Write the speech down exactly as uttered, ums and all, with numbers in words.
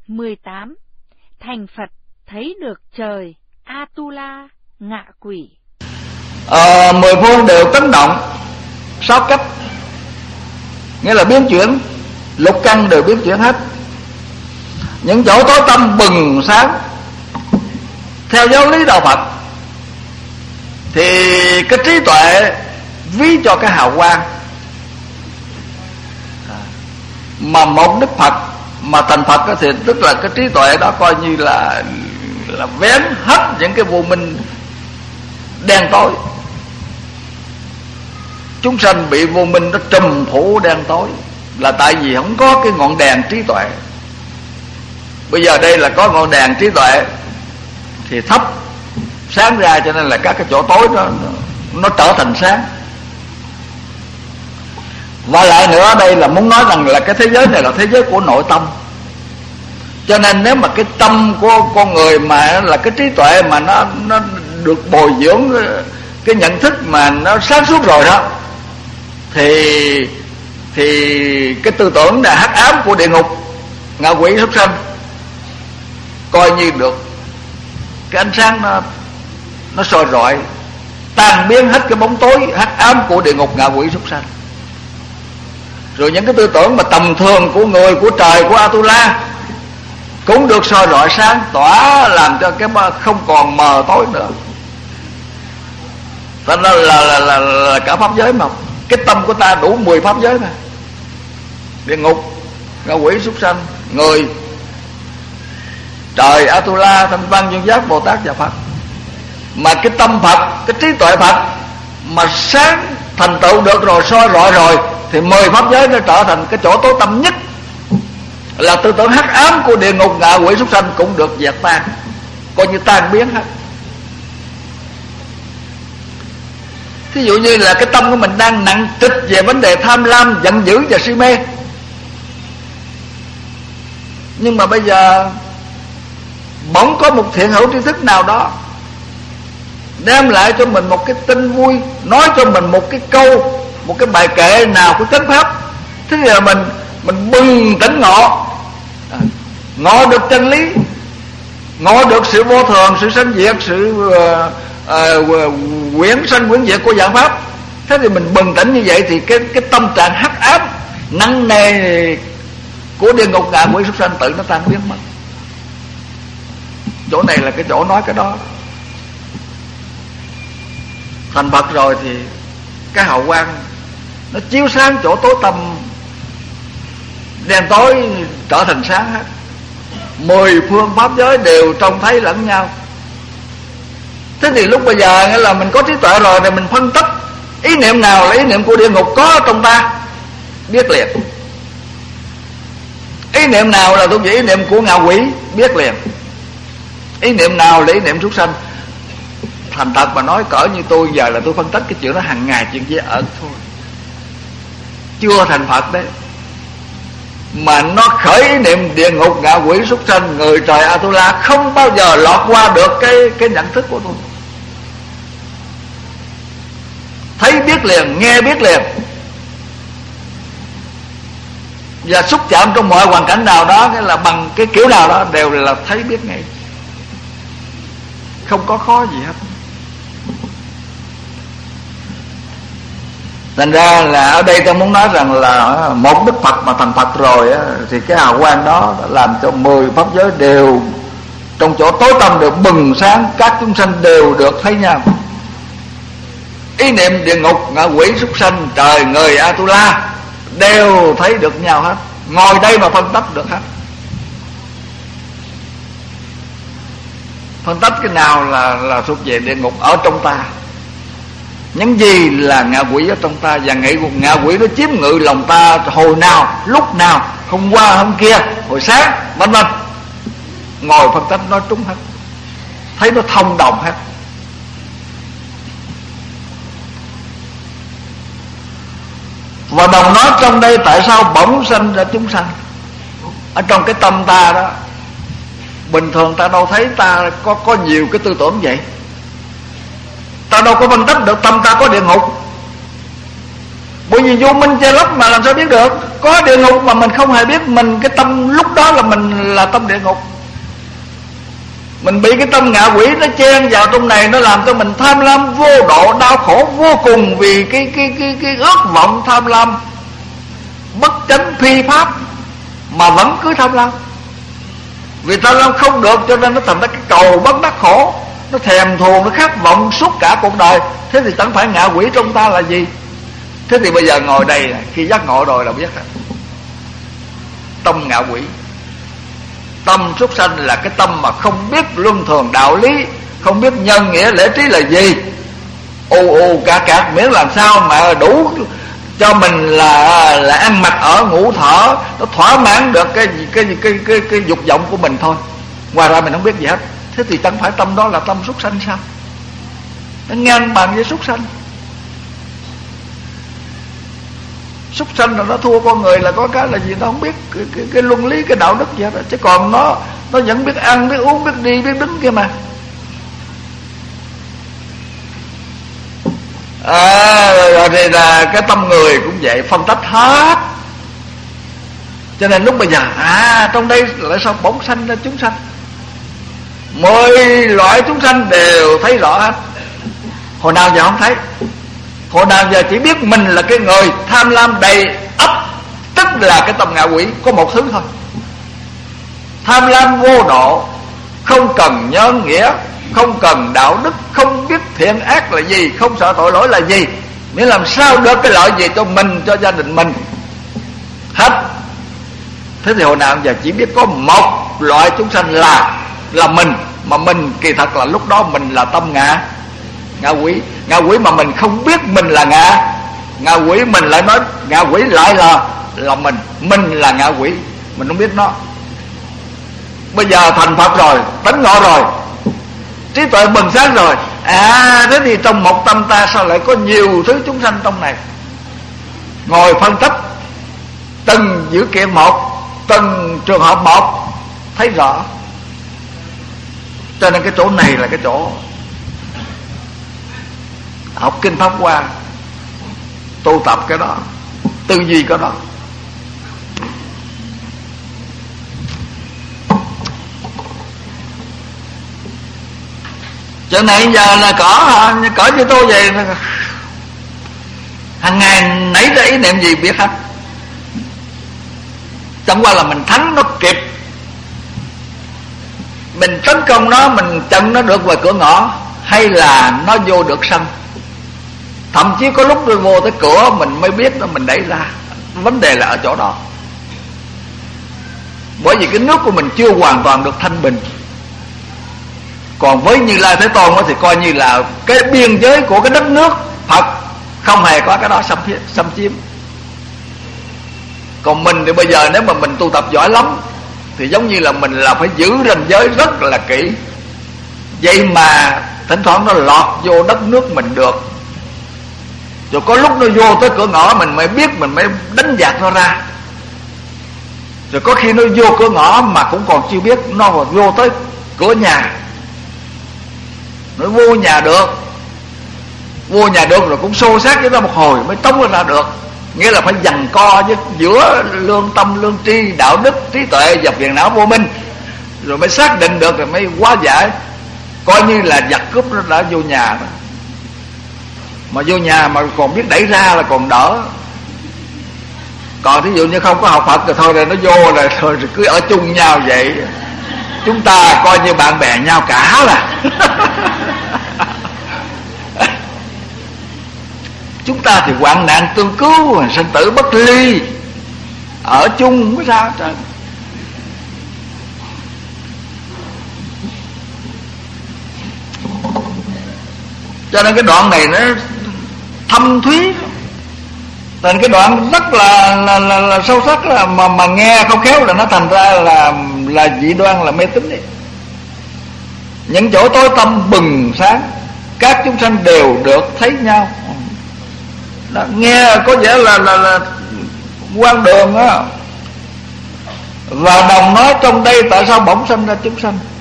mười tám. Thành Phật thấy được trời Atula ngạ quỷ. Ờ, mười phương đều chấn động, sáu cách, nghĩa là biến chuyển, lục căn đều biến chuyển hết. Những chỗ tối tâm bừng sáng. Theo giáo lý đạo Phật thì cái trí tuệ ví cho cái hào quang, mà một Đức Phật mà thành Phật thì tức là cái trí tuệ đó coi như là là vén hết những cái vô minh đen tối. Chúng sanh bị vô minh nó trùm phủ đen tối là tại vì không có cái ngọn đèn trí tuệ. Bây giờ đây là có ngọn đèn trí tuệ thì thấp sáng ra, cho nên là các cái chỗ tối nó nó trở thành sáng. Và lại nữa, đây là muốn nói rằng là cái thế giới này là thế giới của nội tâm. Cho nên nếu mà cái tâm của con người mà là cái trí tuệ mà nó nó được bồi dưỡng, cái nhận thức mà nó sáng suốt rồi đó, thì thì cái tư tưởng là hắc ám của địa ngục, ngạ quỷ, súc sanh coi như được cái ánh sáng nó nó soi rọi, tan biến hết cái bóng tối hắc ám của địa ngục, ngạ quỷ, súc sanh. Rồi những cái tư tưởng mà tầm thường của người, của trời, của Atula cũng được soi rọi sáng tỏa, làm cho cái không còn mờ tối nữa. Đó là, là, là, là, là cả pháp giới mà. Cái tâm của ta đủ mười pháp giới mà. Địa ngục, ngạ quỷ, súc sanh, người, trời, Atula, Thanh Văn, Duyên Giác, Bồ Tát và Phật. Mà cái tâm Phật, cái trí tuệ Phật mà sáng thành tựu được rồi, soi rọi rồi, thì mười pháp giới nó trở thành cái chỗ tối tâm nhất. Là tư tưởng hắc ám của địa ngục, ngạ quỷ, súc sanh cũng được dẹp tan, coi như tan biến hết. Thí dụ như là cái tâm của mình đang nặng trịch về vấn đề tham lam, giận dữ và si mê, nhưng mà bây giờ bỗng có một thiện hữu tri thức nào đó đem lại cho mình một cái tin vui, nói cho mình một cái câu, một cái bài kệ nào của chánh pháp, thế thì là mình mình bừng tỉnh ngộ, à, ngộ được chân lý, ngộ được sự vô thường, sự sanh diệt, sự uh, uh, quyển sanh quyển diệt của dạng pháp. Thế thì mình bừng tỉnh như vậy thì cái cái tâm trạng hắc ám nặng nề của địa ngục, ngạ quỷ, súc sanh tự nó tan biến mất. Chỗ này là cái chỗ nói cái đó. Thành Phật rồi thì cái hào quang nó chiếu sáng chỗ tối tâm đen tối trở thành sáng hết. Mười phương pháp giới đều trông thấy lẫn nhau. Thế thì lúc bây giờ nghĩa là mình có trí tuệ rồi thì mình phân tích ý niệm nào là ý niệm của địa ngục có trong ta, biết liền. Ý niệm nào là tôi nghĩ ý niệm của ngạ quỷ, biết liền. Ý niệm nào là ý niệm súc sanh. Thành thật mà nói, cỡ như tôi giờ là tôi phân tích cái chuyện đó hàng ngày, chuyện dễ ẩn thôi, chưa thành Phật đấy. Mà nó khởi ý niệm địa ngục, ngạ quỷ, súc sanh, người, trời, Atula không bao giờ lọt qua được cái cái nhận thức của tôi. Thấy biết liền, nghe biết liền, và xúc chạm trong mọi hoàn cảnh nào đó, cái là bằng cái kiểu nào đó đều là thấy biết ngay, không có khó gì hết. Thành ra là ở đây tôi muốn nói rằng là một Đức Phật mà thành Phật rồi á, thì cái hào quang đó làm cho mười pháp giới đều trong chỗ tối tâm được bừng sáng, các chúng sanh đều được thấy nhau. Ý niệm địa ngục, ngạ quỷ, súc sanh, trời, người, Atula đều thấy được nhau hết. Ngồi đây mà phân tích được hết. Phân tích cái nào là là thuộc về địa ngục ở trong ta, những gì là ngạ quỷ ở trong ta, và ngạ, ngạ quỷ nó chiếm ngự lòng ta hồi nào, lúc nào, hôm qua, hôm kia, hồi sáng, vân vân. Ngồi phân tích nó trúng hết, thấy nó thông đồng hết. Và đồng nói trong đây tại sao bỗng sanh ra chúng sanh. Ở trong cái tâm ta đó, bình thường ta đâu thấy ta có có nhiều cái tư tưởng vậy. Ta đâu có phân tích được tâm ta có địa ngục, bởi vì vô minh che lấp mà làm sao biết được. có địa ngục mà mình không hề biết. Mình cái tâm lúc đó là mình là tâm địa ngục. Mình bị cái tâm ngạ quỷ nó chen vào trong này, nó làm cho mình tham lam vô độ, đau khổ vô cùng vì cái cái cái cái ước vọng tham lam bất chánh phi pháp mà vẫn cứ tham lam. Vì tham lam không được cho nên nó thành ra cái cầu bất đắc khổ, nó thèm thuồng, nó khát vọng suốt cả cuộc đời. Thế thì chẳng phải ngạ quỷ trong ta là gì? Thế thì bây giờ ngồi đây, khi giác ngộ rồi là biết rồi. Tâm ngạ quỷ, tâm súc sanh là cái tâm mà không biết luân thường đạo lý, không biết nhân nghĩa lễ trí là gì. U u cả cạc miễn làm sao mà đủ cho mình là là ăn mặc ở ngủ thở, nó thỏa mãn được cái cái cái cái cái, cái dục vọng của mình thôi. Ngoài ra mình không biết gì hết. Thế thì chẳng phải tâm đó là tâm súc sanh sao? Nó ngang bằng với súc sanh. Súc sanh là nó thua con người là có cái là gì nó không biết cái, cái, cái luân lý, cái đạo đức gì hết. Chứ còn nó nó vẫn biết ăn, biết uống, biết đi, biết đứng kia mà. À, rồi thì là cái tâm người cũng vậy, phân tách hết. Cho nên lúc bây giờ à trong đây lại sao bỗng sanh ra chúng sanh, mười loại chúng sanh đều thấy rõ hết. Hồi nào giờ không thấy. Hồi nào giờ chỉ biết mình là cái người tham lam đầy ắp, tức là cái tâm ngạ quỷ. Có một thứ thôi, tham lam vô độ, không cần nhân nghĩa, không cần đạo đức, không biết thiện ác là gì, không sợ tội lỗi là gì, miễn làm sao được cái lợi gì cho mình, cho gia đình mình hết. Thế thì hồi nào giờ chỉ biết có một loại chúng sanh là là mình, mà mình kỳ thật là lúc đó mình là tâm ngạ ngạ quỷ. Ngạ quỷ mà mình không biết mình là ngạ ngạ quỷ, mình lại nói ngạ quỷ lại là là mình. Mình là ngạ quỷ, mình không biết nó. Bây giờ thành Phật rồi, tánh ngộ rồi, trí tuệ bừng sáng rồi. À thế thì trong một tâm ta sao lại có nhiều thứ chúng sanh trong này. Ngồi phân tích từng dữ kiện một, từng trường hợp một, thấy rõ. Cho nên cái chỗ này là cái chỗ học kinh Pháp Hoa, tu tập cái đó, tư duy cái đó. Chỗ này giờ là cỏ cỏ như tôi vậy, hàng ngày nảy ra ý niệm gì biết hết. Chẳng qua là mình thắng nó kịp, mình tấn công nó, mình chặn nó được vào cửa ngõ, hay là nó vô được sân. Thậm chí có lúc tôi vô tới cửa mình mới biết nó, mình đẩy ra. Vấn đề là ở chỗ đó. Bởi vì cái nước của mình chưa hoàn toàn được thanh bình. Còn với Như Lai Thế Tôn thì coi như là cái biên giới của cái đất nước Phật, không hề có cái đó xâm, xâm chiếm. Còn mình thì bây giờ nếu mà mình tu tập giỏi lắm thì giống như là mình là phải giữ ranh giới rất là kỹ. Vậy mà thỉnh thoảng nó lọt vô đất nước mình được. Rồi có lúc nó vô tới cửa ngõ mình mới biết, mình mới đánh dạt nó ra. Rồi có khi nó vô cửa ngõ mà cũng còn chưa biết, nó còn vô tới cửa nhà, nó vô nhà được. Vô nhà được rồi cũng xô xát với nó một hồi mới tống nó ra được. Nghĩa là phải giằng co với giữa lương tâm, lương tri, đạo đức, trí tuệ và phiền não vô minh, rồi mới xác định được, rồi mới hóa giải. Coi như là giặc cướp nó đã vô nhà đó. Mà vô nhà mà còn biết đẩy ra là còn đỡ. Còn thí dụ như không có học Phật rồi thôi, rồi nó vô rồi, rồi, rồi cứ ở chung nhau vậy. Chúng ta coi như bạn bè nhau cả là. Chúng ta thì hoạn nạn tương cứu, sinh tử bất ly, ở chung mới sao trời. Cho nên cái đoạn này nó thâm thúy, thành cái đoạn rất là là, là, là sâu sắc là mà mà nghe không khéo là nó thành ra là là dị đoan, là mê tín đấy. Những chỗ tối tâm bừng sáng, các chúng sanh đều được thấy nhau. Đó, nghe có vẻ là là là quan đường á. Và đồng nói trong đây tại sao bỗng sanh ra chúng sanh.